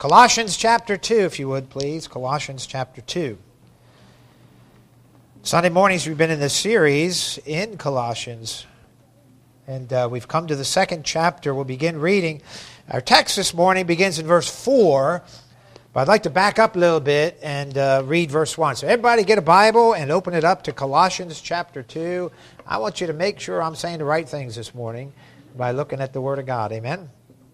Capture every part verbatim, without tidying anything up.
Colossians chapter two, if you would, please. Colossians chapter two. Sunday mornings we've been in this series in Colossians. And uh, we've come to the second chapter. We'll begin reading. Our text this morning begins in verse four. But I'd like to back up a little bit and uh, read verse one. So everybody get a Bible and open it up to Colossians chapter two. I want you to make sure I'm saying the right things this morning by looking at the Word of God. Amen?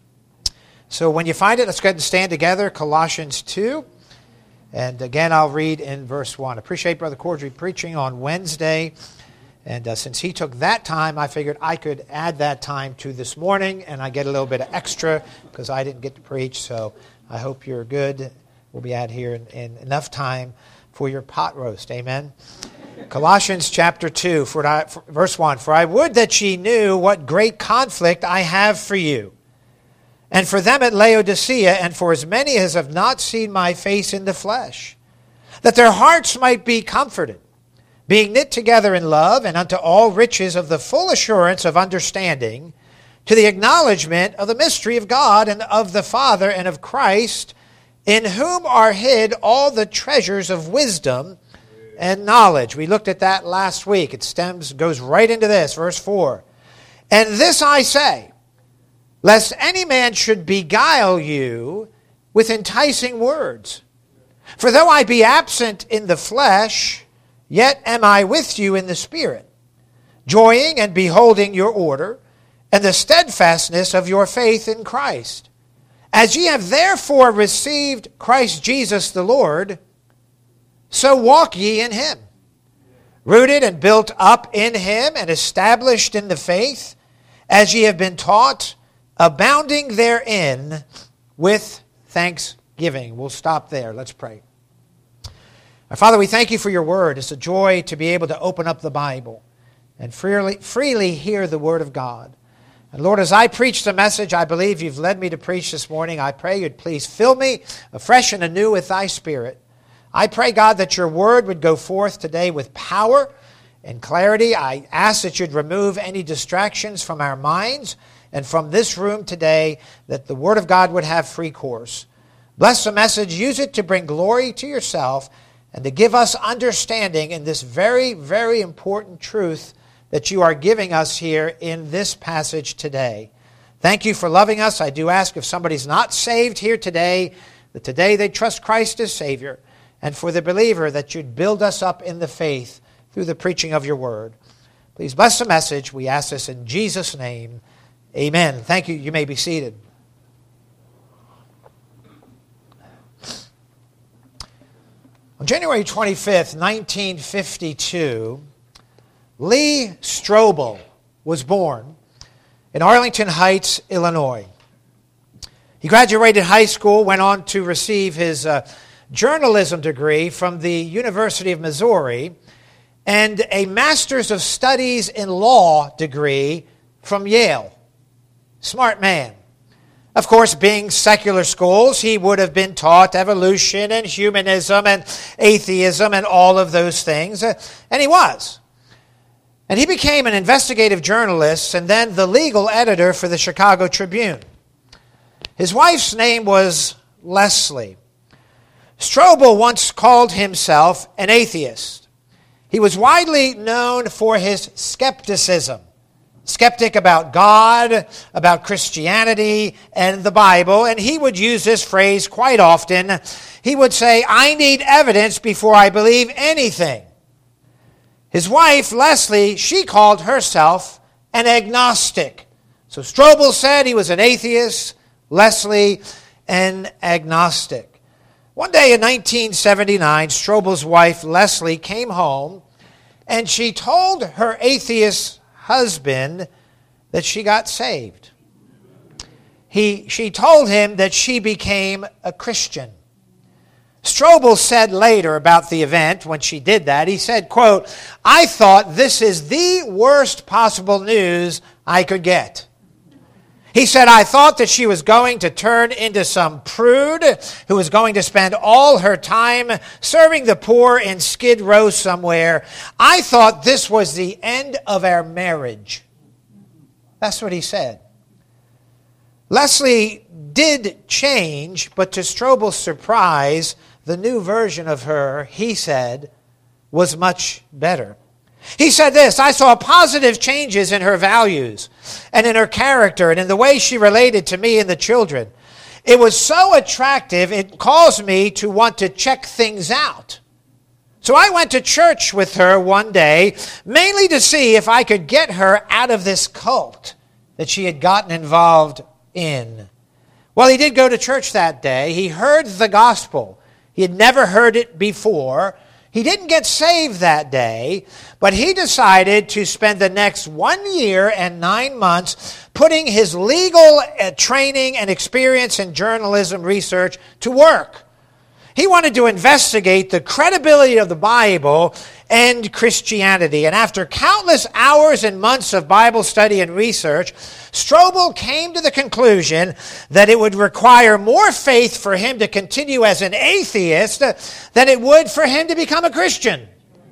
So when you find it, let's go ahead and stand together. Colossians two. And again, I'll read in verse one. I appreciate Brother Cordry preaching on Wednesday. And uh, since he took that time, I figured I could add that time to this morning. And I get a little bit of extra because I didn't get to preach. So I hope you're good. We'll be out here in, in enough time for your pot roast. Amen. Colossians chapter two, for I, for, verse one. For I would that ye knew what great conflict I have for you, and for them at Laodicea, and for as many as have not seen my face in the flesh, that their hearts might be comforted, being knit together in love, and unto all riches of the full assurance of understanding, to the acknowledgement of the mystery of God and of the Father and of Christ, in whom are hid all the treasures of wisdom and knowledge. We looked at that last week. It stems, goes right into this, verse four. And this I say, lest any man should beguile you with enticing words. For though I be absent in the flesh, yet am I with you in the Spirit, joying and beholding your order, and the steadfastness of your faith in Christ. As ye have therefore received Christ Jesus the Lord, so walk ye in him, rooted and built up in him, and established in the faith, as ye have been taught, abounding therein with thanksgiving. We'll stop there. Let's pray. Our Father, we thank you for your word. It's a joy to be able to open up the Bible and freely, freely hear the word of God. And Lord, as I preach the message I believe you've led me to preach this morning, I pray you'd please fill me afresh and anew with thy Spirit. I pray, God, that your word would go forth today with power and clarity. I ask that you'd remove any distractions from our minds and from this room today, that the Word of God would have free course. Bless the message. Use it to bring glory to yourself and to give us understanding in this very, very important truth that you are giving us here in this passage today. Thank you for loving us. I do ask if somebody's not saved here today, that today they trust Christ as Savior, and for the believer that you'd build us up in the faith through the preaching of your Word. Please bless the message. We ask this in Jesus' name. Amen. Thank you. You may be seated. On January twenty-fifth, nineteen fifty-two, Lee Strobel was born in Arlington Heights, Illinois. He graduated high school, went on to receive his uh, journalism degree from the University of Missouri, and a Master's of Studies in Law degree from Yale. Smart man. Of course, being secular schools, he would have been taught evolution and humanism and atheism and all of those things. And he was. And he became an investigative journalist and then the legal editor for the Chicago Tribune. His wife's name was Leslie. Strobel once called himself an atheist. He was widely known for his skepticism. Skeptic about God, about Christianity, and the Bible. And he would use this phrase quite often. He would say, I need evidence before I believe anything. His wife, Leslie, she called herself an agnostic. So Strobel said he was an atheist, Leslie, an agnostic. One day in nineteen seventy-nine, Strobel's wife, Leslie, came home, and she told her atheist husband that she got saved. He, she told him that she became a Christian. Strobel said later about the event when she did that, he said, quote, I thought this is the worst possible news I could get. He said, I thought that she was going to turn into some prude who was going to spend all her time serving the poor in Skid Row somewhere. I thought this was the end of our marriage. That's what he said. Leslie did change, but to Strobel's surprise, the new version of her, he said, was much better. He said this, I saw positive changes in her values and in her character and in the way she related to me and the children. It was so attractive, it caused me to want to check things out. So I went to church with her one day, mainly to see if I could get her out of this cult that she had gotten involved in. Well, he did go to church that day. He heard the gospel. He had never heard it before. He didn't get saved that day, but he decided to spend the next one year and nine months putting his legal training and experience in journalism research to work. He wanted to investigate the credibility of the Bible and Christianity. And after countless hours and months of Bible study and research, Strobel came to the conclusion that it would require more faith for him to continue as an atheist than it would for him to become a Christian.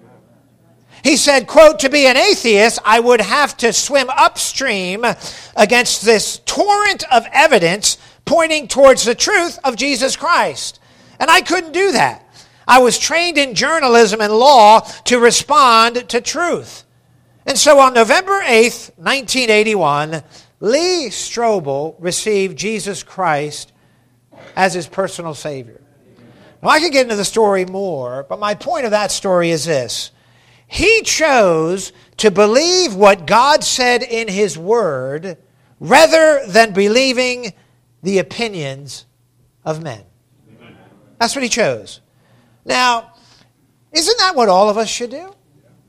He said, quote, to be an atheist, I would have to swim upstream against this torrent of evidence pointing towards the truth of Jesus Christ. And I couldn't do that. I was trained in journalism and law to respond to truth. And so on November eighth, nineteen eighty-one, Lee Strobel received Jesus Christ as his personal Savior. Now, I could get into the story more, but my point of that story is this. He chose to believe what God said in His Word rather than believing the opinions of men. That's what he chose. Now, isn't that what all of us should do?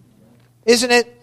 Isn't it?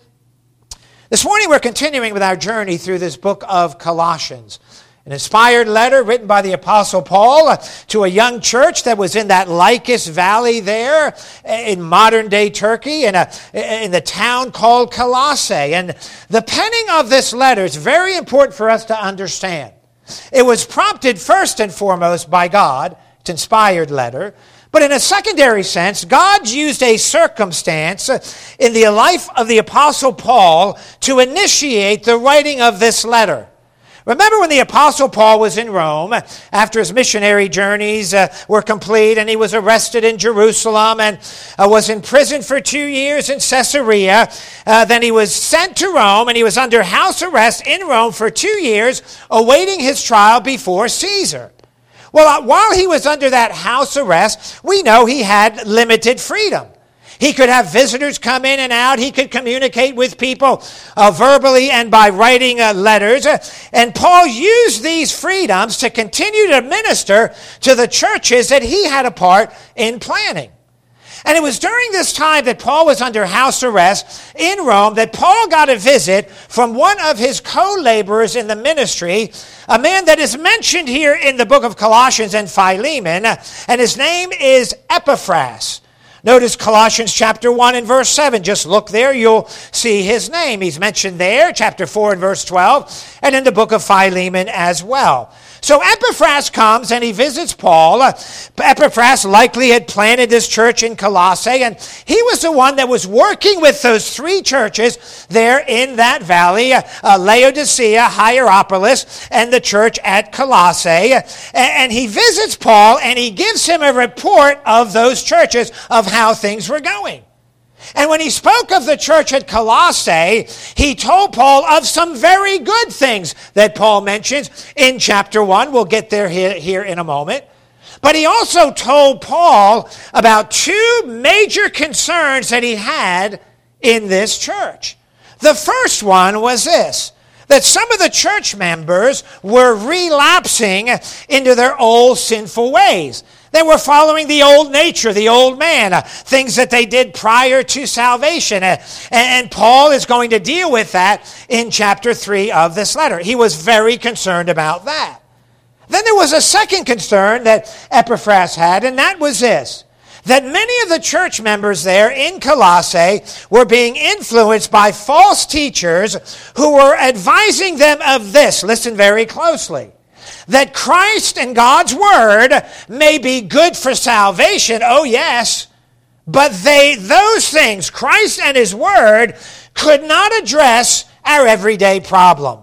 This morning we're continuing with our journey through this book of Colossians. An inspired letter written by the Apostle Paul to a young church that was in that Lycus Valley there in modern-day Turkey in, a, in the town called Colossae. And the penning of this letter is very important for us to understand. It was prompted first and foremost by God. It's an inspired letter. But in a secondary sense, God used a circumstance in the life of the Apostle Paul to initiate the writing of this letter. Remember when the Apostle Paul was in Rome after his missionary journeys uh, were complete, and he was arrested in Jerusalem and uh, was in prison for two years in Caesarea. Uh, then he was sent to Rome, and he was under house arrest in Rome for two years awaiting his trial before Caesar. Well, while he was under that house arrest, we know he had limited freedom. He could have visitors come in and out. He could communicate with people uh, verbally and by writing uh, letters. And Paul used these freedoms to continue to minister to the churches that he had a part in planning. And it was during this time that Paul was under house arrest in Rome that Paul got a visit from one of his co-laborers in the ministry, a man that is mentioned here in the book of Colossians and Philemon, and his name is Epaphras. Notice Colossians chapter one and verse seven. Just look there, you'll see his name. He's mentioned there, chapter four and verse twelve, and in the book of Philemon as well. So Epaphras comes and he visits Paul. Epaphras likely had planted this church in Colossae, and he was the one that was working with those three churches there in that valley, uh, Laodicea, Hierapolis, and the church at Colossae. And he visits Paul and he gives him a report of those churches, of how things were going. And when he spoke of the church at Colossae, he told Paul of some very good things that Paul mentions in chapter one. We'll get there here, here in a moment. But he also told Paul about two major concerns that he had in this church. The first one was this, that some of the church members were relapsing into their old sinful ways. They were following the old nature, the old man, uh, things that they did prior to salvation. Uh, and, and Paul is going to deal with that in chapter three of this letter. He was very concerned about that. Then there was a second concern that Epaphras had, and that was this, that many of the church members there in Colossae were being influenced by false teachers who were advising them of this. Listen very closely. That Christ and God's Word may be good for salvation, oh yes, but they those things, Christ and His Word, could not address our everyday problems.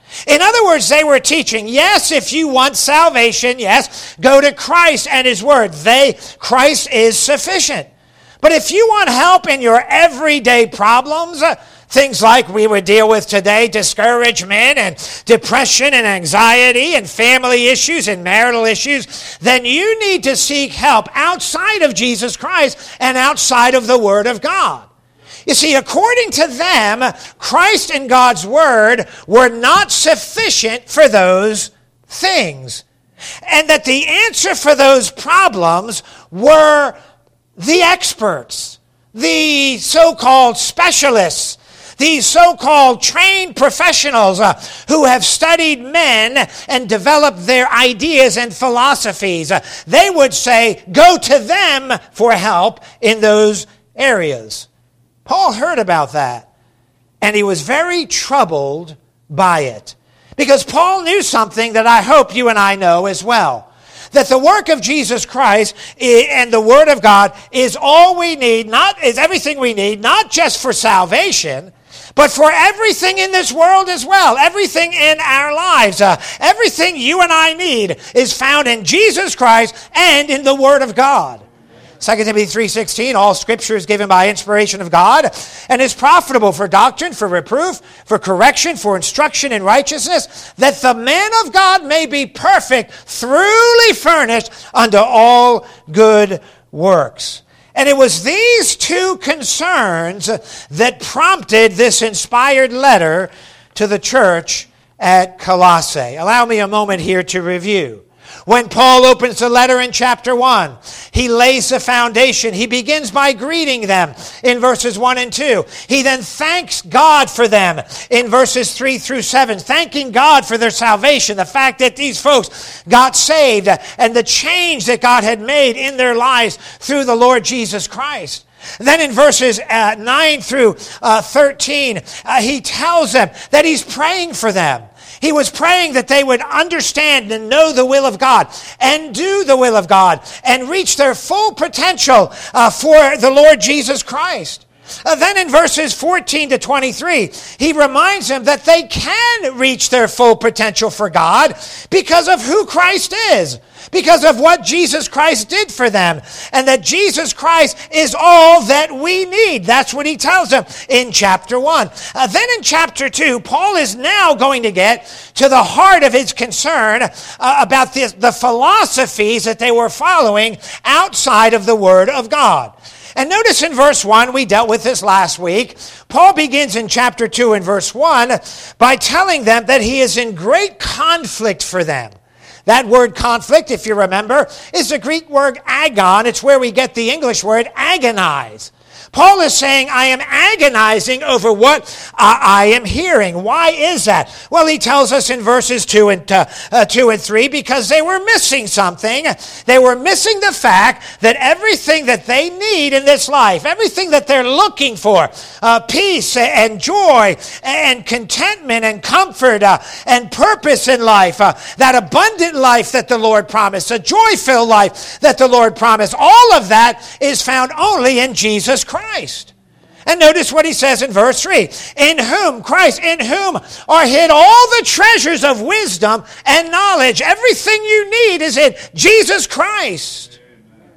In other words, they were teaching, yes, if you want salvation, yes, go to Christ and his word. They, Christ is sufficient. But if you want help in your everyday problems, uh, things like we would deal with today, discouragement and depression and anxiety and family issues and marital issues, then you need to seek help outside of Jesus Christ and outside of the Word of God. You see, according to them, Christ and God's Word were not sufficient for those things. And that the answer for those problems were the experts, the so-called specialists, these so-called trained professionals uh, who have studied men and developed their ideas and philosophies. Uh, they would say, go to them for help in those areas. Paul heard about that, and he was very troubled by it. Because Paul knew something that I hope you and I know as well. That the work of Jesus Christ and the Word of God is all we need, not is everything we need, not just for salvation, but for everything in this world as well. Everything in our lives. Uh, everything you and I need is found in Jesus Christ and in the Word of God. Second Timothy three sixteen, all Scripture is given by inspiration of God and is profitable for doctrine, for reproof, for correction, for instruction in righteousness, that the man of God may be perfect, truly furnished unto all good works. And it was these two concerns that prompted this inspired letter to the church at Colossae. Allow me a moment here to review. When Paul opens the letter in chapter one, he lays the foundation. He begins by greeting them in verses one and two. He then thanks God for them in verses three through seven, thanking God for their salvation, the fact that these folks got saved and the change that God had made in their lives through the Lord Jesus Christ. Then in verses uh, nine through uh, thirteen, uh, he tells them that he's praying for them. He was praying that they would understand and know the will of God and do the will of God and reach their full potential uh, for the Lord Jesus Christ. Uh, then in verses fourteen to twenty-three, he reminds them that they can reach their full potential for God because of who Christ is, because of what Jesus Christ did for them, and that Jesus Christ is all that we need. That's what he tells them in chapter one. Uh, then in chapter two, Paul is now going to get to the heart of his concern uh, about this, the philosophies that they were following outside of the Word of God. And notice in verse one, we dealt with this last week, Paul begins in chapter two and verse one by telling them that he is in great conflict for them. That word conflict, if you remember, is the Greek word agon. It's where we get the English word agonize. Paul is saying, I am agonizing over what uh, I am hearing. Why is that? Well, he tells us in verses two and, uh, uh, two and three, because they were missing something. They were missing the fact that everything that they need in this life, everything that they're looking for, uh, peace and joy and contentment and comfort uh, and purpose in life, uh, that abundant life that the Lord promised, a joy-filled life that the Lord promised, all of that is found only in Jesus Christ. Christ. And notice what he says in verse three. In whom, Christ, in whom are hid all the treasures of wisdom and knowledge. Everything you need is in Jesus Christ. Amen.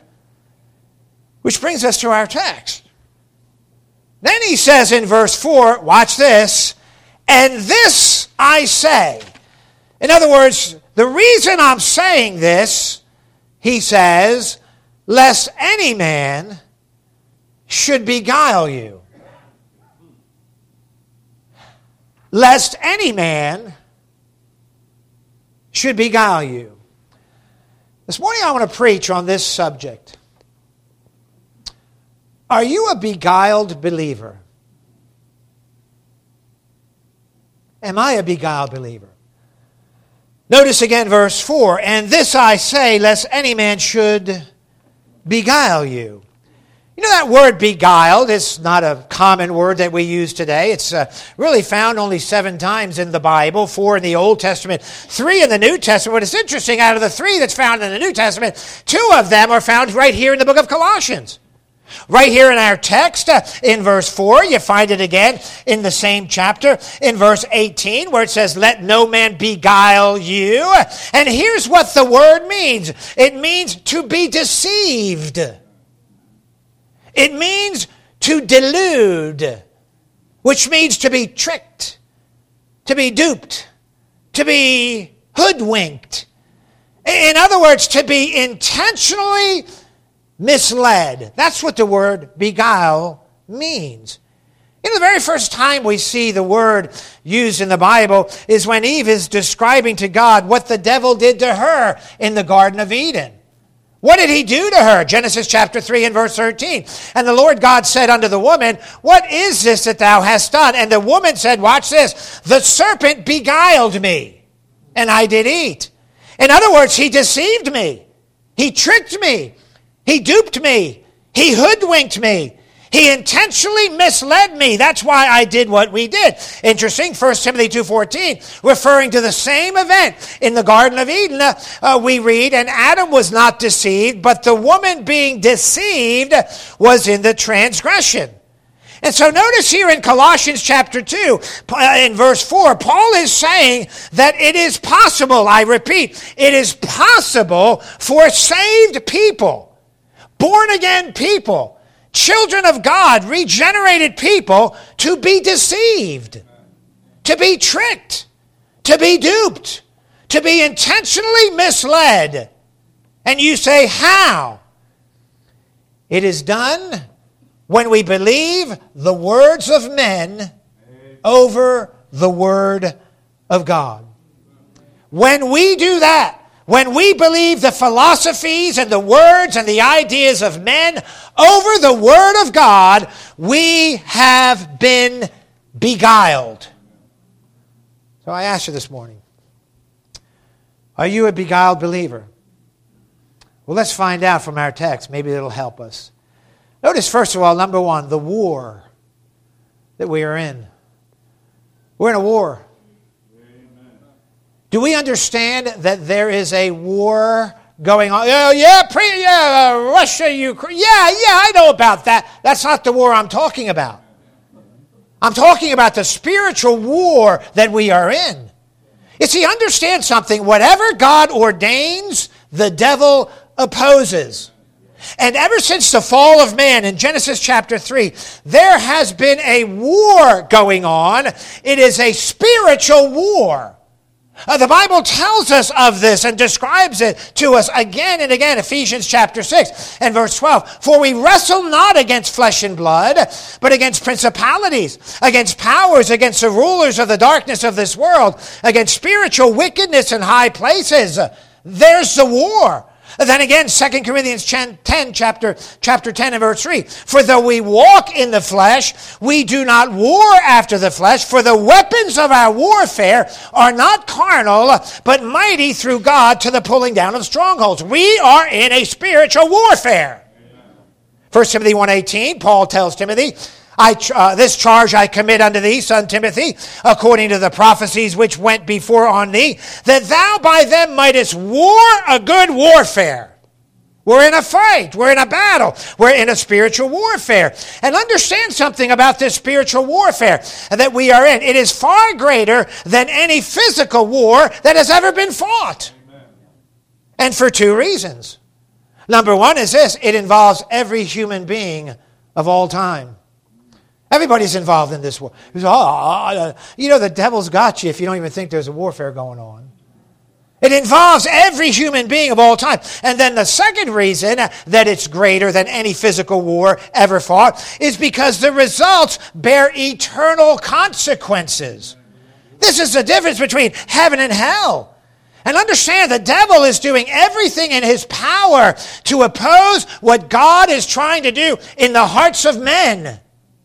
Which brings us to our text. Then he says in verse four, watch this, and this I say. In other words, the reason I'm saying this, he says, lest any man should beguile you. Lest any man should beguile you. This morning I want to preach on this subject. Are you a beguiled believer? Am I a beguiled believer? Notice again verse four, and this I say, lest any man should beguile you. You know, that word beguiled is not a common word that we use today. It's uh, really found only seven times in the Bible, four in the Old Testament, three in the New Testament. But it's interesting, out of the three that's found in the New Testament, two of them are found right here in the book of Colossians. Right here in our text, uh, in verse four, you find it again in the same chapter, in verse eighteen, where it says, let no man beguile you. And here's what the word means. It means to be deceived. It means to delude, which means to be tricked, to be duped, to be hoodwinked. In other words, to be intentionally misled. That's what the word beguile means. You know, the very first time we see the word used in the Bible is when Eve is describing to God what the devil did to her in the Garden of Eden. What did he do to her? Genesis chapter three and verse thirteen. And the Lord God said unto the woman, what is this that thou hast done? And the woman said, watch this, the serpent beguiled me, and I did eat. In other words, he deceived me. He tricked me. He duped me. He hoodwinked me. He intentionally misled me. That's why I did what we did. Interesting, First Timothy two fourteen, referring to the same event in the Garden of Eden, uh, we read, and Adam was not deceived, but the woman being deceived was in the transgression. And so notice here in Colossians chapter two, in verse four, Paul is saying that it is possible, I repeat, it is possible for saved people, born-again people, children of God, regenerated people, to be deceived, to be tricked, to be duped, to be intentionally misled. And you say, how? It is done when we believe the words of men over the word of God. When we do that, when we believe the philosophies and the words and the ideas of men over the word of God, we have been beguiled. So I ask you this morning, are you a beguiled believer? Well, let's find out from our text. Maybe it'll help us. Notice, first of all, number one, the war that we are in. We're in a war. Do we understand that there is a war going on? Oh, yeah, pre, yeah, uh, Russia, Ukraine. Yeah, yeah, I know about that. That's not the war I'm talking about. I'm talking about the spiritual war that we are in. You see, understand something. Whatever God ordains, the devil opposes. And ever since the fall of man in Genesis chapter three, there has been a war going on. It is a spiritual war. Uh, the Bible tells us of this and describes it to us again and again. Ephesians chapter six and verse twelve. For we wrestle not against flesh and blood, but against principalities, against powers, against the rulers of the darkness of this world, against spiritual wickedness in high places. There's the war. Then again, Second Corinthians ten, chapter, chapter ten and verse three. For though we walk in the flesh, we do not war after the flesh. For the weapons of our warfare are not carnal, but mighty through God to the pulling down of strongholds. We are in a spiritual warfare. First Timothy one eighteen, Paul tells Timothy, I, uh, this charge I commit unto thee, son Timothy, according to the prophecies which went before on thee, that thou by them mightest war a good warfare. We're in a fight. We're in a battle. We're in a spiritual warfare. And understand something about this spiritual warfare that we are in. It is far greater than any physical war that has ever been fought. Amen. And for two reasons. Number one is this. It involves every human being of all time. Everybody's involved in this war. Oh, you know, the devil's got you if you don't even think there's a warfare going on. It involves every human being of all time. And then the second reason that it's greater than any physical war ever fought is because the results bear eternal consequences. This is the difference between heaven and hell. And understand the devil is doing everything in his power to oppose what God is trying to do in the hearts of men.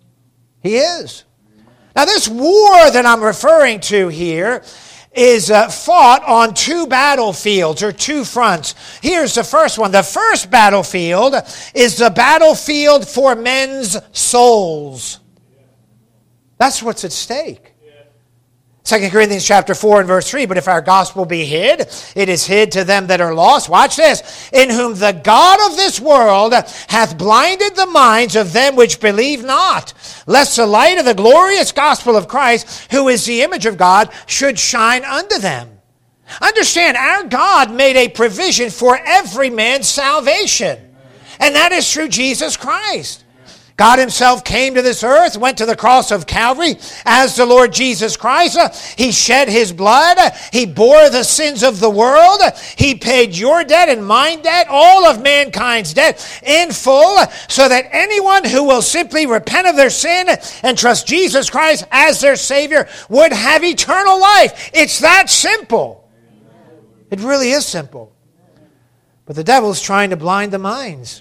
He is. Now, this war that I'm referring to here is uh, fought on two battlefields or two fronts. Here's the first one. The first battlefield is the battlefield for men's souls. That's what's at stake. Second Corinthians chapter four and verse three, but if our gospel be hid, it is hid to them that are lost. Watch this. In whom the God of this world hath blinded the minds of them which believe not, lest the light of the glorious gospel of Christ, who is the image of God, should shine unto them. Understand, our God made a provision for every man's salvation. And that is through Jesus Christ. God himself came to this earth, went to the cross of Calvary as the Lord Jesus Christ. He shed his blood. He bore the sins of the world. He paid your debt and mine debt, all of mankind's debt in full, so that anyone who will simply repent of their sin and trust Jesus Christ as their Savior would have eternal life. It's that simple. It really is simple. But the devil's trying to blind the minds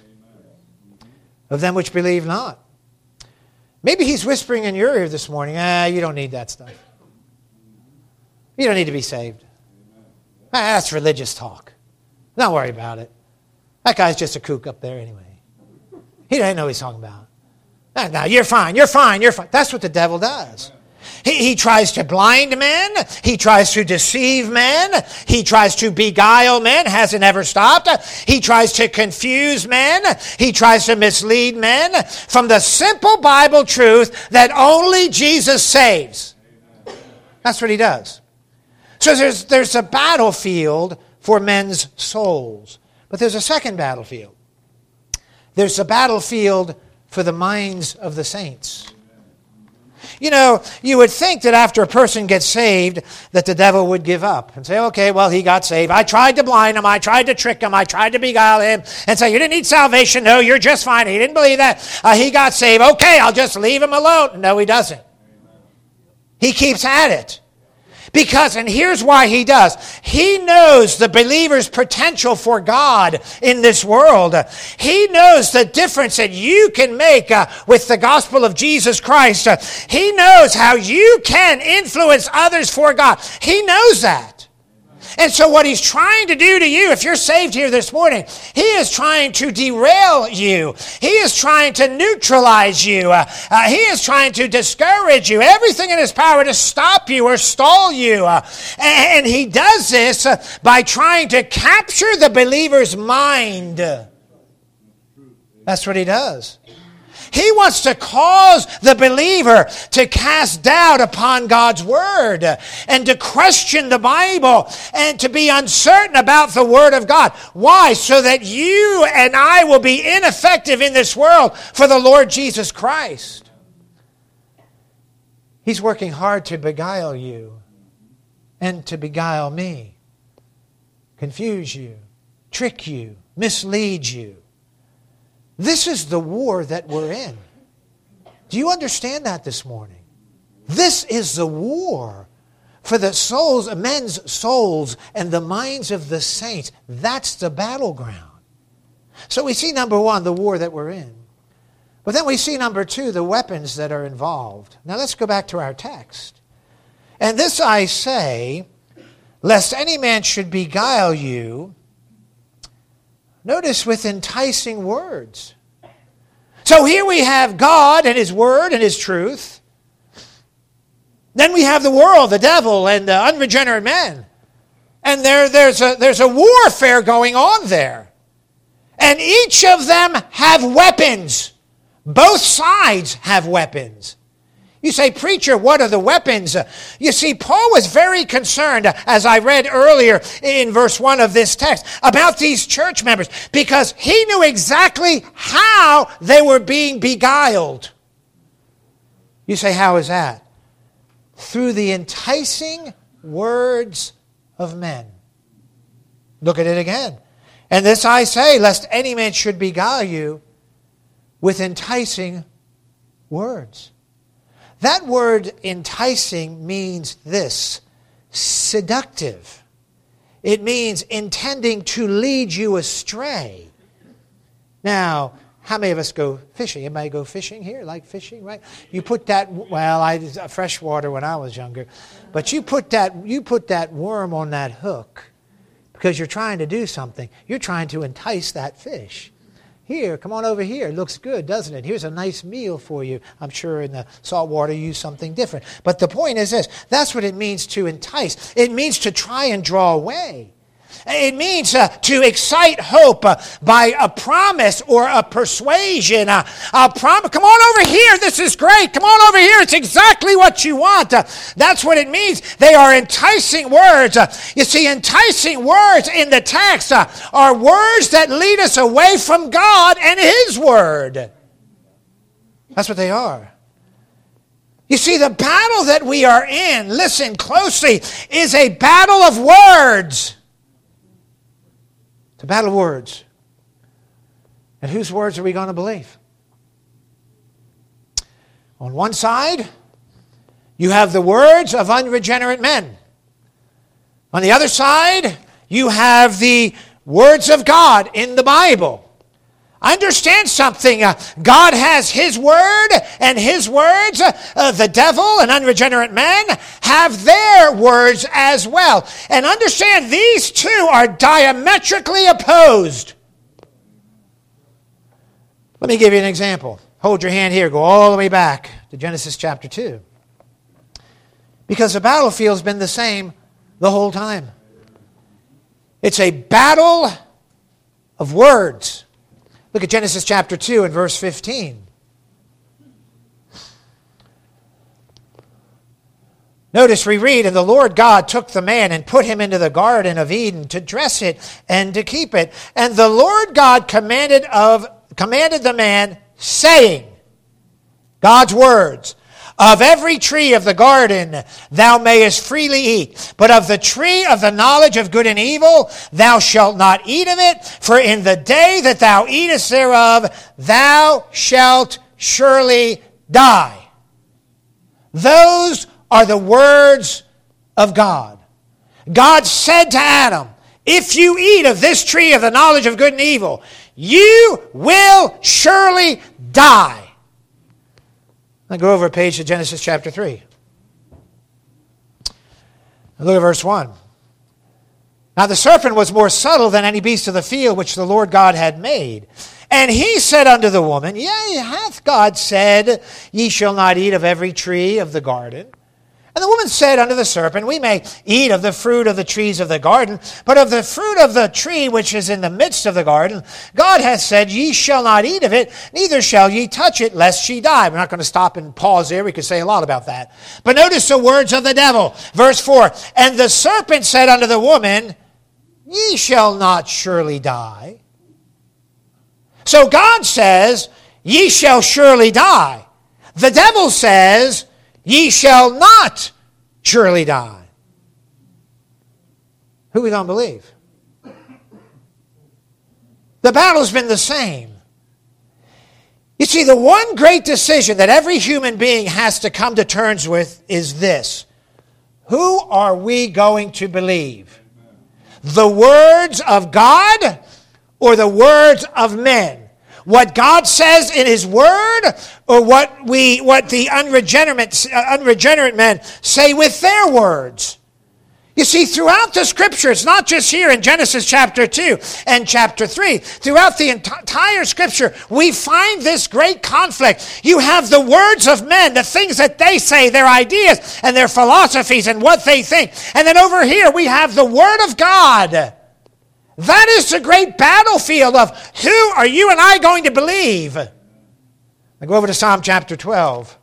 of them which believe not. Maybe he's whispering in your ear this morning, ah, you don't need that stuff. You don't need to be saved. Ah, that's religious talk. Don't worry about it. That guy's just a kook up there anyway. He doesn't know what he's talking about. Ah, no, you're fine, you're fine, you're fine. That's what the devil does. He, he tries to blind men. He tries to deceive men. He tries to beguile men. Hasn't ever stopped. He tries to confuse men. He tries to mislead men from the simple Bible truth that only Jesus saves. That's what he does. So there's, there's a battlefield for men's souls. But there's a second battlefield. There's a battlefield for the minds of the saints. You know, you would think that after a person gets saved, that the devil would give up and say, okay, well, he got saved. I tried to blind him. I tried to trick him. I tried to beguile him and say, you didn't need salvation. No, you're just fine. He didn't believe that. Uh, he got saved. Okay, I'll just leave him alone. No, he doesn't. He keeps at it. Because, and here's why he does. He knows the believer's potential for God in this world. He knows the difference that you can make uh, with the gospel of Jesus Christ. Uh, he knows how you can influence others for God. He knows that. And so what he's trying to do to you, if you're saved here this morning, he is trying to derail you. He is trying to neutralize you. Uh, uh, he is trying to discourage you. Everything in his power to stop you or stall you. Uh, and, and he does this uh, by trying to capture the believer's mind. That's what he does. He wants to cause the believer to cast doubt upon God's word and to question the Bible and to be uncertain about the word of God. Why? So that you and I will be ineffective in this world for the Lord Jesus Christ. He's working hard to beguile you and to beguile me, confuse you, trick you, mislead you. This is the war that we're in. Do you understand that this morning? This is the war for the souls, men's souls and the minds of the saints. That's the battleground. So we see, number one, the war that we're in. But then we see, number two, the weapons that are involved. Now let's go back to our text. And this I say, lest any man should beguile you, notice, with enticing words. So here we have God and his word and his truth. Then we have the world, the devil, and the unregenerate men. And there, there's, a, there's a warfare going on there. And each of them have weapons. Both sides have weapons. You say, preacher, what are the weapons? You see, Paul was very concerned, as I read earlier in verse one of this text, about these church members, because he knew exactly how they were being beguiled. You say, how is that? Through the enticing words of men. Look at it again. And this I say, lest any man should beguile you with enticing words. That word enticing means this, seductive. It means intending to lead you astray. Now, how many of us go fishing? Anybody go fishing here? Like fishing, right? You put that, well, I did fresh water when I was younger, but you put that you put that worm on that hook because you're trying to do something. You're trying to entice that fish. Here, come on over here. It looks good, doesn't it? Here's a nice meal for you. I'm sure in the salt water you use something different. But the point is this. That's what it means to entice. It means to try and draw away. It means uh, to excite hope uh, by a promise or a persuasion. Uh, a prom- Come on over here. This is great. Come on over here. It's exactly what you want. Uh, that's what it means. They are enticing words. Uh, you see, enticing words in the text uh, are words that lead us away from God and His Word. That's what they are. You see, the battle that we are in, listen closely, is a battle of words. It's a battle of words. And whose words are we going to believe? On one side, you have the words of unregenerate men. On the other side, you have the words of God in the Bible. Understand something. Uh, God has His Word and His words. Uh, the devil and unregenerate men have their words as well. And understand, these two are diametrically opposed. Let me give you an example. Hold your hand here. Go all the way back to Genesis chapter two. Because the battlefield's been the same the whole time. It's a battle of words. Look at Genesis chapter two and verse fifteen. Notice we read, "And the Lord God took the man and put him into the garden of Eden to dress it and to keep it. And the Lord God commanded of commanded the man, saying," God's words, "Of every tree of the garden thou mayest freely eat, but of the tree of the knowledge of good and evil thou shalt not eat of it, for in the day that thou eatest thereof thou shalt surely die." Those are the words of God. God said to Adam, if you eat of this tree of the knowledge of good and evil, you will surely die. Now go over a page to Genesis chapter three. Look at verse one. "Now the serpent was more subtle than any beast of the field which the Lord God had made. And he said unto the woman, Yea, hath God said, Ye shall not eat of every tree of the garden? And the woman said unto the serpent, We may eat of the fruit of the trees of the garden, but of the fruit of the tree which is in the midst of the garden, God hath said, Ye shall not eat of it, neither shall ye touch it, lest ye die." We're not going to stop and pause there. We could say a lot about that. But notice the words of the devil. Verse four, "And the serpent said unto the woman, Ye shall not surely die." So God says, Ye shall surely die. The devil says, Ye shall not surely die. Who are we going to believe? The battle's been the same. You see, the one great decision that every human being has to come to terms with is this. Who are we going to believe? The words of God or the words of men? What God says in His Word, or what we, what the unregenerate, uh, unregenerate men say with their words? You see, throughout the Scripture, it's not just here in Genesis chapter two and chapter three. Throughout the entire Scripture, we find this great conflict. You have the words of men, the things that they say, their ideas and their philosophies and what they think. And then over here, we have the Word of God. That is the great battlefield of who are you and I going to believe? I go over to Psalm chapter twelve.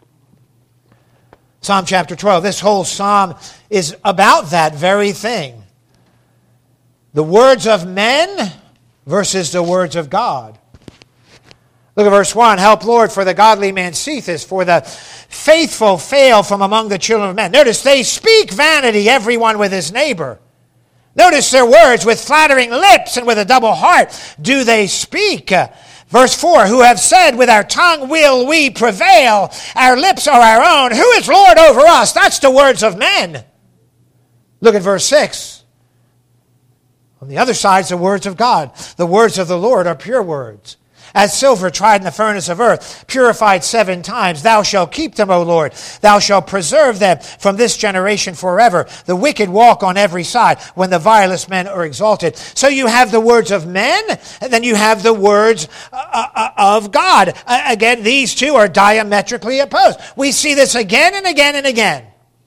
Psalm chapter twelve. This whole psalm is about that very thing. The words of men versus the words of God. Look at verse one. "Help, Lord, for the godly man ceaseth, for the faithful fail from among the children of men." Notice, they speak vanity, everyone with his neighbor. Notice their words, with flattering lips and with a double heart do they speak. Verse four, "Who have said, with our tongue will we prevail. Our lips are our own. Who is Lord over us?" That's the words of men. Look at verse six. On the other side is the words of God. The words of the Lord are pure words. as silver tried in the furnace of earth, purified seven times. Thou shalt keep them, O Lord. Thou shalt preserve them from this generation forever. The wicked walk on every side when the vilest men are exalted. So you have the words of men, and then you have the words uh, of God. Uh, again, these two are diametrically opposed. We see this again and again and again.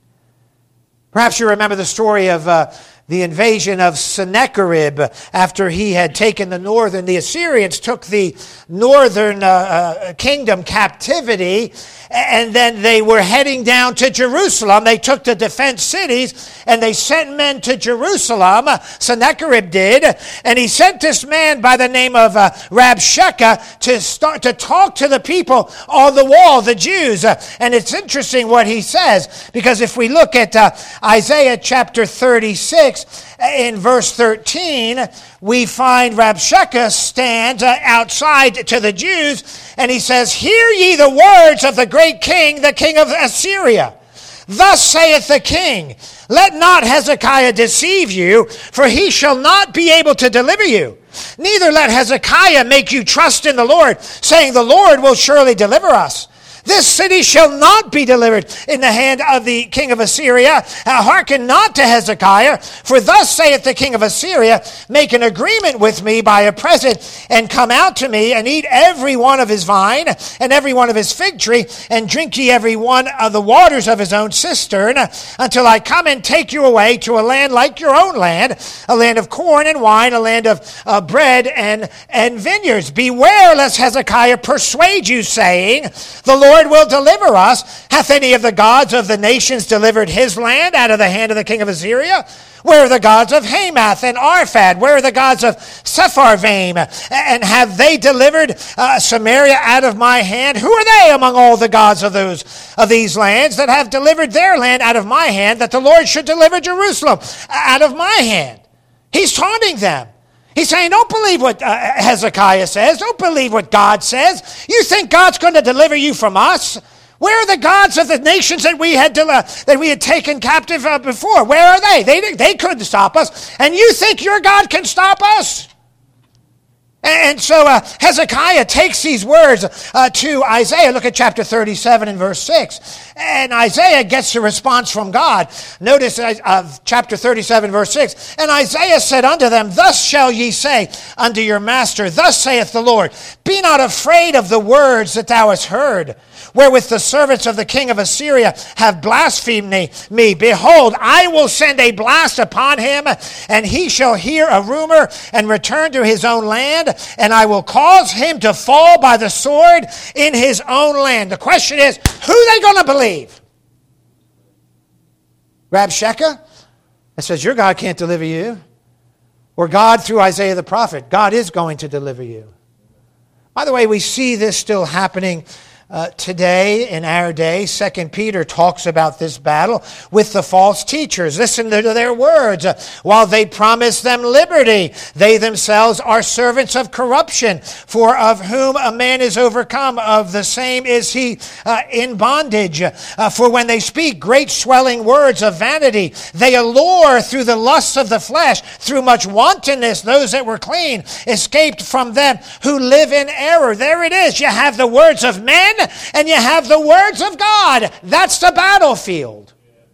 Perhaps you remember the story of uh, the invasion of Sennacherib after he had taken the northern. The Assyrians took the northern uh, uh, kingdom captivity, and then they were heading down to Jerusalem. They took the defense cities, and they sent men to Jerusalem. Sennacherib did, and he sent this man by the name of uh, Rabshakeh to start to talk to the people on the wall, the Jews. Uh, and it's interesting what he says, because if we look at uh, Isaiah chapter thirty-six, in verse thirteen, we find Rabshakeh stand uh, outside to the Jews, and he says, "Hear ye the words of the great king, the king of Assyria. Thus saith the king, let not Hezekiah deceive you, for he shall not be able to deliver you. Neither let Hezekiah make you trust in the Lord, saying, the Lord will surely deliver us. This city shall not be delivered in the hand of the king of Assyria. Uh, hearken not to Hezekiah, for thus saith the king of Assyria, make an agreement with me by a present, and come out to me, and eat every one of his vine, and every one of his fig tree, and drink ye every one of the waters of his own cistern, until I come and take you away to a land like your own land, a land of corn and wine, a land of uh, bread and, and vineyards. Beware lest Hezekiah persuade you, saying, the Lord will deliver us. Hath any of the gods of the nations delivered his land out of the hand of the king of Assyria? Where are the gods of Hamath and Arphad? Where are the gods of Sepharvaim? And have they delivered uh, Samaria out of my hand? Who are they among all the gods of those of these lands that have delivered their land out of my hand, that the Lord should deliver Jerusalem out of my hand? He's taunting them. He's saying, don't believe what uh, Hezekiah says. Don't believe what God says. You think God's going to deliver you from us? Where are the gods of the nations that we had uh, that we had taken captive uh, before? Where are they? They they couldn't stop us. And you think your God can stop us? And so uh, Hezekiah takes these words uh, to Isaiah. Look at chapter thirty-seven and verse six. And Isaiah gets a response from God. Notice uh, chapter thirty-seven, verse six. And Isaiah said unto them, thus shall ye say unto your master, thus saith the Lord, be not afraid of the words that thou hast heard, wherewith the servants of the king of Assyria have blasphemed me. Behold, I will send a blast upon him, and he shall hear a rumor and return to his own land, and I will cause him to fall by the sword in his own land. The question is, who are they going to believe? Rabshakeh that says your God can't deliver you, or God through Isaiah the prophet? God is going to deliver you. By the way, we see this still happening Uh, today, in our day. Second Peter talks about this battle with the false teachers. Listen to their words. While they promise them liberty, they themselves are servants of corruption. For of whom a man is overcome, of the same is he uh, in bondage. Uh, for when they speak great swelling words of vanity, they allure through the lusts of the flesh, through much wantonness, those that were clean, escaped from them who live in error. There it is. You have the words of men, and you have the words of God. That's the battlefield.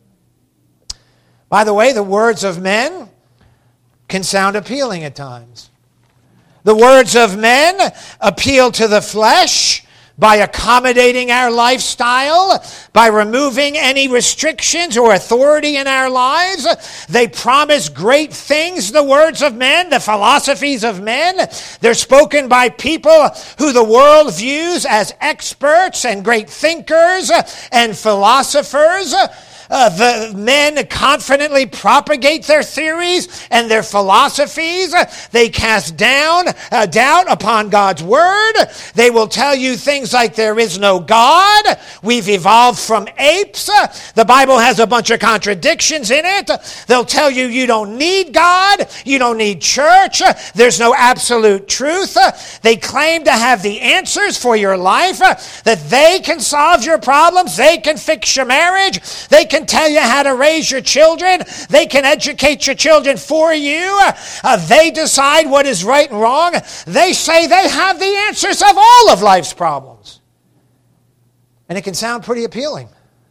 By the way, the words of men can sound appealing at times. The words of men appeal to the flesh by accommodating our lifestyle, by removing any restrictions or authority in our lives. They promise great things, the words of men, the philosophies of men. They're spoken by people who the world views as experts and great thinkers and philosophers. Uh, the men confidently propagate their theories and their philosophies. They cast down uh, doubt upon God's word. They will tell you things things like there is no God. We've evolved from apes. The Bible has a bunch of contradictions in it. They'll tell you you don't need God. You don't need church. There's no absolute truth. They claim to have the answers for your life, that they can solve your problems. They can fix your marriage. They can tell you how to raise your children. They can educate your children for you. Uh, they decide what is right and wrong. They say they have the answers of all of life's problems. And it can sound pretty appealing.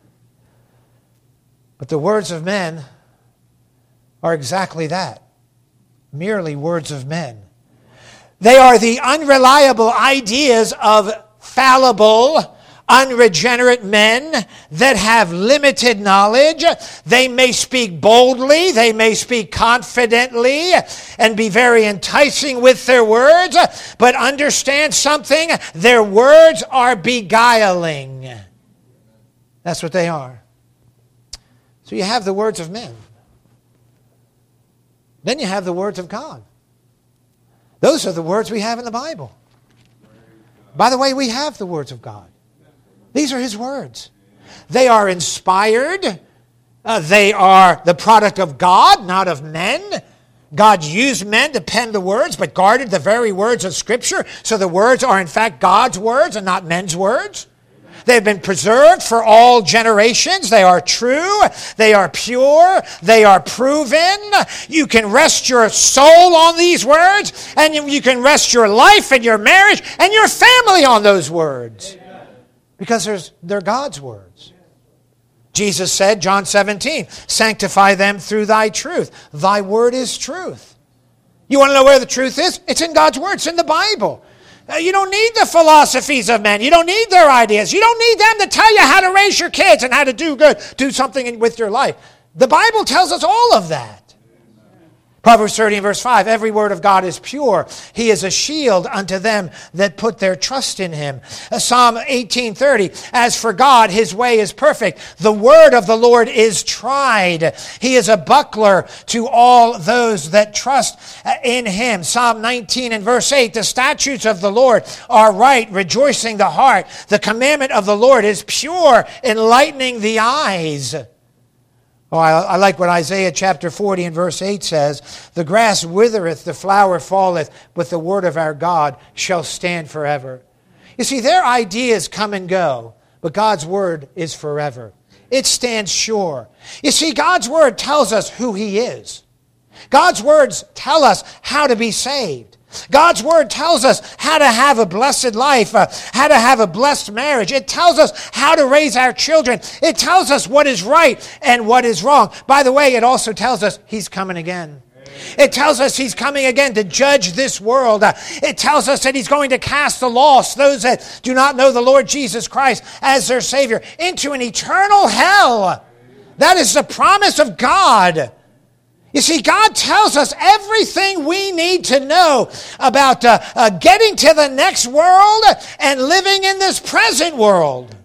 But the words of men are exactly that. Merely words of men. They are the unreliable ideas of fallible, unregenerate men that have limited knowledge. They may speak boldly, they may speak confidently, and be very enticing with their words, but understand something, their words are beguiling. That's what they are. So you have the words of men. Then you have the words of God. Those are the words we have in the Bible. By the way, we have the words of God. These are His words. They are inspired. Uh, they are the product of God, not of men. God used men to pen the words, but guarded the very words of Scripture. So the words are in fact God's words and not men's words. They have been preserved for all generations. They are true. They are pure. They are proven. You can rest your soul on these words, and you can rest your life and your marriage and your family on those words. Because there's, they're God's words. Jesus said, John seventeen, sanctify them through thy truth. Thy word is truth. You want to know where the truth is? It's in God's word. It's in the Bible. Uh, you don't need the philosophies of men. You don't need their ideas. You don't need them to tell you how to raise your kids and how to do good, do something in, with your life. The Bible tells us all of that. Proverbs thirty and verse five, every word of God is pure. He is a shield unto them that put their trust in Him. Psalm eighteen thirty, as for God, His way is perfect. The word of the Lord is tried. He is a buckler to all those that trust in Him. Psalm nineteen and verse eight, the statutes of the Lord are right, rejoicing the heart. The commandment of the Lord is pure, enlightening the eyes. Oh, I, I like what Isaiah chapter forty and verse eight says. The grass withereth, the flower falleth, but the word of our God shall stand forever. You see, their ideas come and go, but God's word is forever. It stands sure. You see, God's word tells us who He is. God's words tell us how to be saved. God's word tells us how to have a blessed life, uh, how to have a blessed marriage. It tells us how to raise our children. It tells us what is right and what is wrong. By the way, it also tells us He's coming again. It tells us He's coming again to judge this world. Uh, it tells us that He's going to cast the lost, those that do not know the Lord Jesus Christ as their Savior, into an eternal hell. That is the promise of God. You see, God tells us everything we need to know about uh, uh, getting to the next world and living in this present world.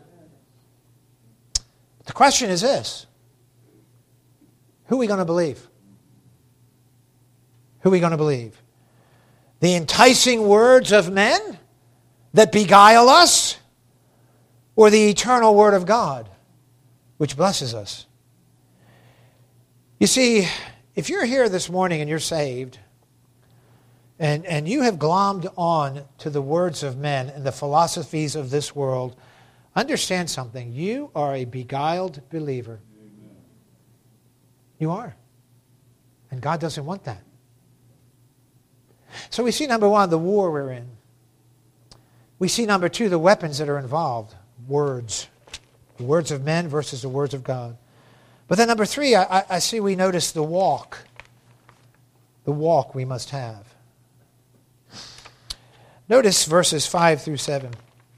The question is this: who are we going to believe? Who are we going to believe? The enticing words of men that beguile us, or the eternal word of God which blesses us? You see, if you're here this morning and you're saved, and, and you have glommed on to the words of men and the philosophies of this world, understand something. You are a beguiled believer. Amen. You are. And God doesn't want that. So we see, number one, the war we're in. We see, number two, the weapons that are involved. Words. The words of men versus the words of God. But then number three, I, I see we notice the walk. The walk we must have. Notice verses five through seven.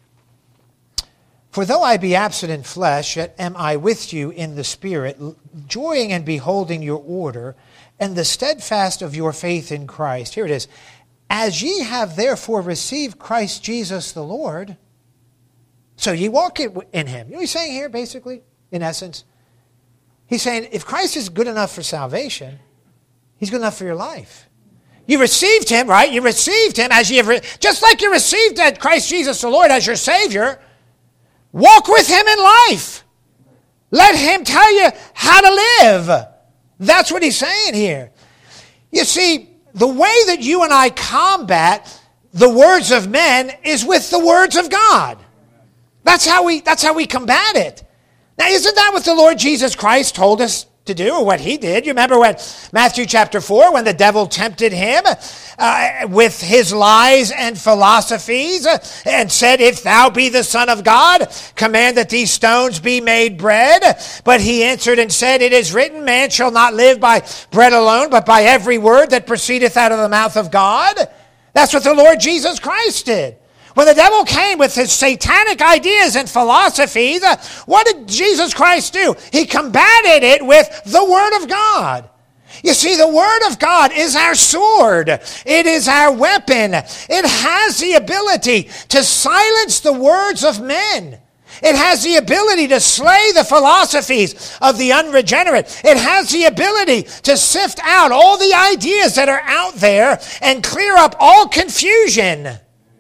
For though I be absent in flesh, yet am I with you in the Spirit, joying and beholding your order, and the steadfast of your faith in Christ. Here it is. As ye have therefore received Christ Jesus the Lord, so ye walk in Him. You know what he's saying here, basically, in essence? He's saying, if Christ is good enough for salvation, He's good enough for your life. You received him, right? You received him as you have, re- just like you received Christ Jesus the Lord as your Savior. Walk with him in life. Let him tell you how to live. That's what he's saying here. You see, the way that you and I combat the words of men is with the words of God. That's how we, that's how we combat it. Now, isn't that what the Lord Jesus Christ told us to do, or what he did? You remember when Matthew chapter four, when the devil tempted him uh, with his lies and philosophies uh, and said, if thou be the Son of God, command that these stones be made bread. But he answered and said, it is written, man shall not live by bread alone, but by every word that proceedeth out of the mouth of God. That's what the Lord Jesus Christ did. When the devil came with his satanic ideas and philosophies, what did Jesus Christ do? He combated it with the Word of God. You see, the Word of God is our sword. It is our weapon. It has the ability to silence the words of men. It has the ability to slay the philosophies of the unregenerate. It has the ability to sift out all the ideas that are out there and clear up all confusion.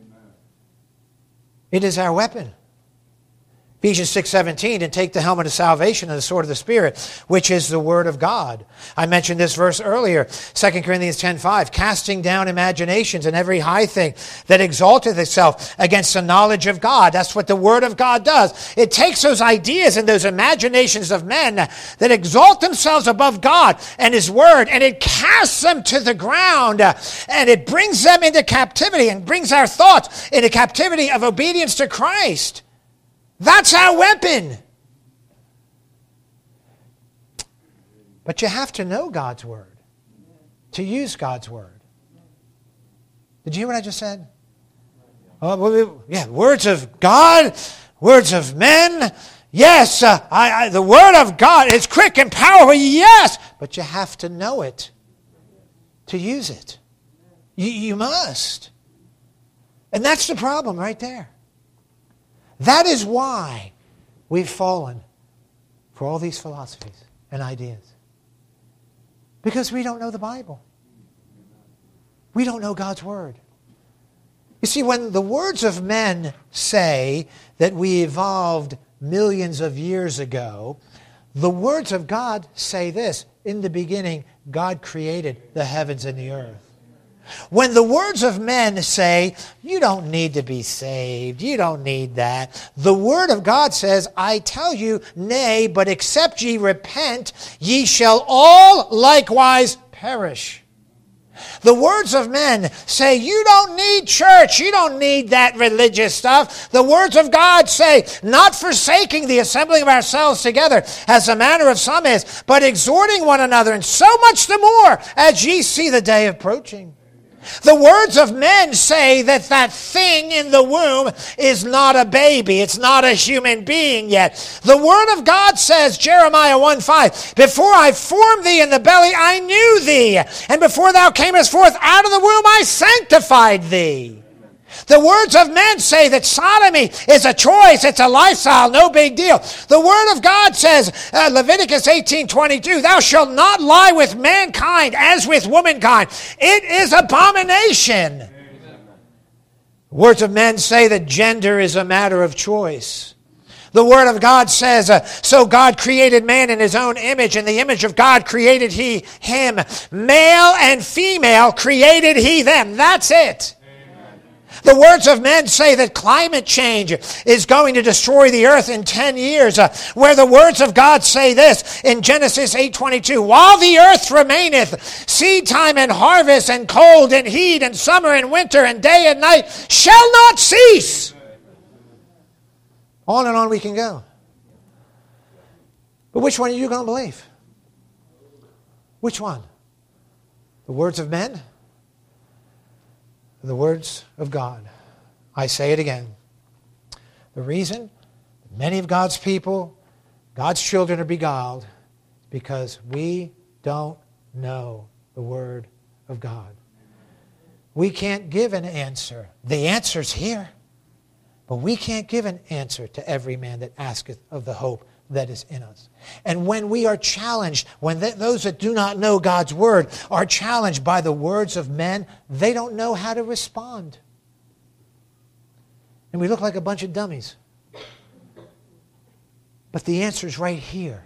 It is our weapon. Ephesians six seventeen, and take the helmet of salvation and the sword of the Spirit, which is the Word of God. I mentioned this verse earlier, Second Corinthians ten five, casting down imaginations and every high thing that exalteth itself against the knowledge of God. That's what the Word of God does. It takes those ideas and those imaginations of men that exalt themselves above God and His Word, and it casts them to the ground, and it brings them into captivity and brings our thoughts into captivity of obedience to Christ. That's our weapon. But you have to know God's Word to use God's Word. Did you hear what I just said? Oh, yeah, words of God, words of men. Yes, uh, I, I, the Word of God is quick and powerful. Yes, but you have to know it to use it. You, you must. And that's the problem right there. That is why we've fallen for all these philosophies and ideas. Because we don't know the Bible. We don't know God's Word. You see, when the words of men say that we evolved millions of years ago, the words of God say this: in the beginning, God created the heavens and the earth. When the words of men say, you don't need to be saved, you don't need that, the Word of God says, I tell you, nay, but except ye repent, ye shall all likewise perish. The words of men say, you don't need church, you don't need that religious stuff. The words of God say, not forsaking the assembling of ourselves together, as the manner of some is, but exhorting one another, and so much the more, as ye see the day approaching. The words of men say that that thing in the womb is not a baby. It's not a human being yet. The Word of God says, Jeremiah one five, before I formed thee in the belly, I knew thee. And before thou camest forth out of the womb, I sanctified thee. The words of men say that sodomy is a choice, it's a lifestyle, no big deal. The Word of God says, uh, Leviticus eighteen twenty-two, thou shalt not lie with mankind as with womankind. It is abomination. Amen. Words of men say that gender is a matter of choice. The Word of God says, uh, so God created man in His own image. In the image of God created He him. Male and female created He them. That's it. The words of men say that climate change is going to destroy the earth in ten years, uh, where the words of God say this in Genesis eight twenty-two, while the earth remaineth, seed time and harvest and cold and heat and summer and winter and day and night shall not cease. On and on we can go. But which one are you going to believe? Which one? The words of men? The words of God. I say it again. The reason many of God's people, God's children, are beguiled is because we don't know the Word of God. We can't give an answer. The answer's here. But we can't give an answer to every man that asketh of the hope that is in us. And when we are challenged, when th- those that do not know God's word are challenged by the words of men, they don't know how to respond. And we look like a bunch of dummies. But the answer is right here.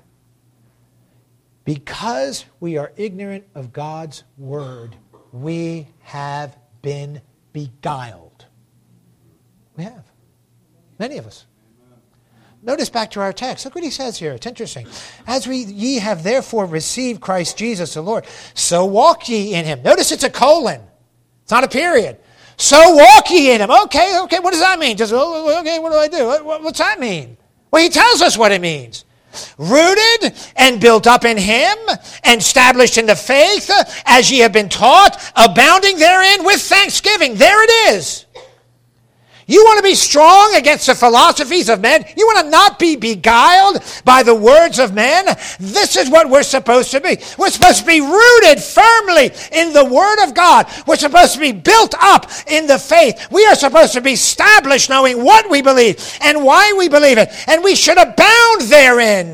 Because we are ignorant of God's word, we have been beguiled. We have. Many of us. Notice back to our text. Look what he says here. It's interesting. As we ye have therefore received Christ Jesus the Lord, so walk ye in him. Notice it's a colon. It's not a period. So walk ye in him. Okay, okay, what does that mean? Just, okay, what do I do? What, what's that mean? Well, he tells us what it means. Rooted and built up in him, and established in the faith, as ye have been taught, abounding therein with thanksgiving. There it is. You want to be strong against the philosophies of men? You want to not be beguiled by the words of men? This is what we're supposed to be. We're supposed to be rooted firmly in the Word of God. We're supposed to be built up in the faith. We are supposed to be established knowing what we believe and why we believe it. And we should abound therein.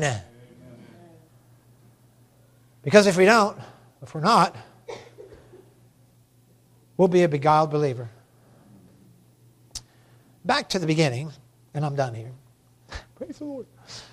Because if we don't, if we're not, we'll be a beguiled believer. Back to the beginning, and I'm done here. Praise the Lord.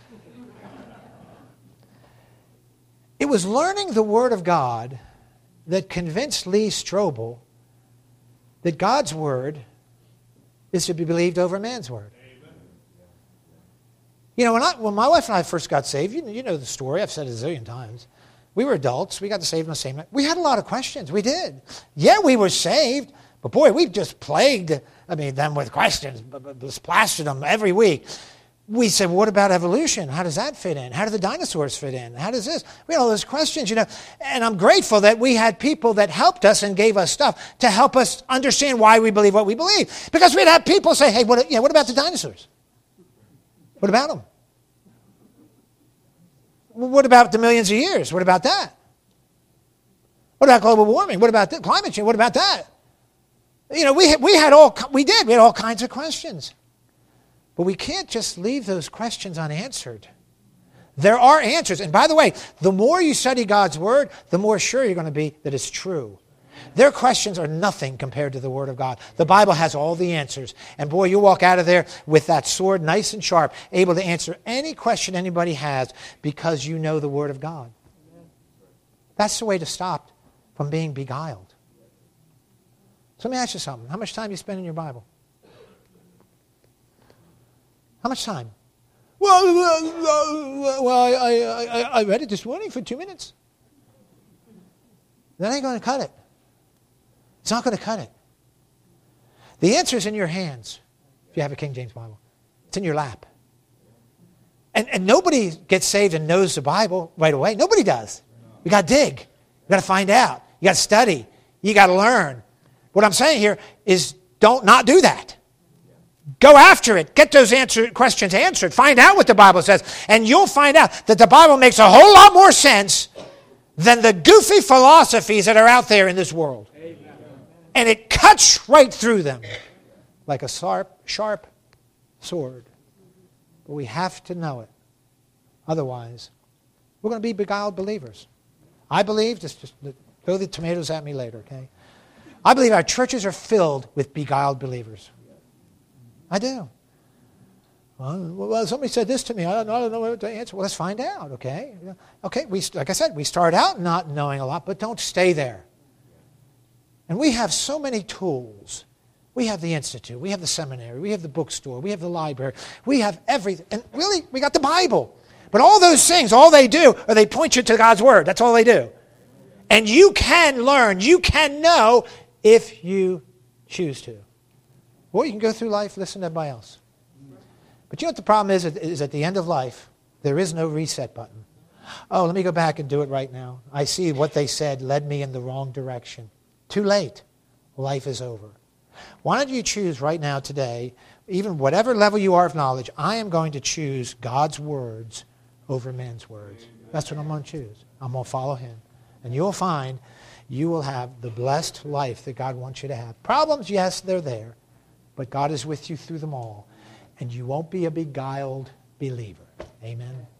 It was learning the Word of God that convinced Lee Strobel that God's Word is to be believed over man's Word. Amen. You know, when, I, when my wife and I first got saved, you, you know the story, I've said it a zillion times. We were adults, we got saved in the same night. We had a lot of questions, we did. Yeah, we were saved, but boy, we've just plagued I mean, them with questions, just plastered them every week. We said, well, what about evolution? How does that fit in? How do the dinosaurs fit in? How does this? We had all those questions, you know. And I'm grateful that we had people that helped us and gave us stuff to help us understand why we believe what we believe. Because we'd have people say, hey, what, you know, what about the dinosaurs? What about them? What about the millions of years? What about that? What about global warming? What about the climate change? What about that? You know, we we had all we did we had all kinds of questions, but we can't just leave those questions unanswered. There are answers, and by the way, the more you study God's Word, the more sure you're going to be that it's true. Their questions are nothing compared to the Word of God. The Bible has all the answers, and boy, you walk out of there with that sword nice and sharp, able to answer any question anybody has because you know the Word of God. That's the way to stop from being beguiled. So let me ask you something. How much time do you spend in your Bible? How much time? Well, uh, well I, I, I read it this morning for two minutes. That ain't going to cut it. It's not going to cut it. The answer is in your hands, if you have a King James Bible. It's in your lap. And, and nobody gets saved and knows the Bible right away. Nobody does. You got to dig. You got to find out. You got to study. You got to learn. What I'm saying here is don't not do that. Go after it. Get those answer, questions answered. Find out what the Bible says. And you'll find out that the Bible makes a whole lot more sense than the goofy philosophies that are out there in this world. Amen. And it cuts right through them like a sharp, sharp sword. But we have to know it. Otherwise, we're going to be beguiled believers. I believe, just, just throw the tomatoes at me later, okay? I believe our churches are filled with beguiled believers. I do. Well, somebody said this to me. I don't, I don't know what to answer. Well, let's find out, okay? Okay, we, like I said, we start out not knowing a lot, but don't stay there. And we have so many tools. We have the Institute. We have the seminary. We have the bookstore. We have the library. We have everything. And really, we got the Bible. But all those things, all they do, are they point you to God's Word. That's all they do. And you can learn. You can know if you choose to. Or you can go through life listening to everybody else. But you know what the problem is? Is at the end of life, there is no reset button. Oh, let me go back and do it right now. I see what they said led me in the wrong direction. Too late. Life is over. Why don't you choose right now, today, even whatever level you are of knowledge, I am going to choose God's words over men's words. That's what I'm going to choose. I'm going to follow him. And you'll find you will have the blessed life that God wants you to have. Problems, yes, they're there. But God is with you through them all. And you won't be a beguiled believer. Amen.